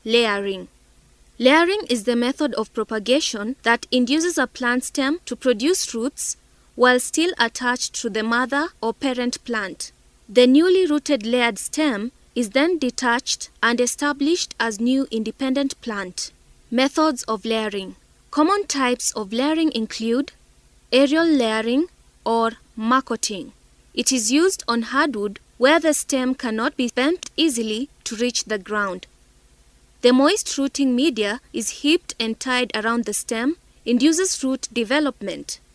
Layering. Layering is the method of propagation that induces a plant stem to produce roots while still attached to the mother or parent plant. The newly rooted layered stem is then detached and established as new independent plant. Methods of layering. Common types of layering include aerial layering or marcoting. It is used on hardwood where the stem cannot be bent easily to reach the ground. The moist rooting media is heaped and tied around the stem, induces root development.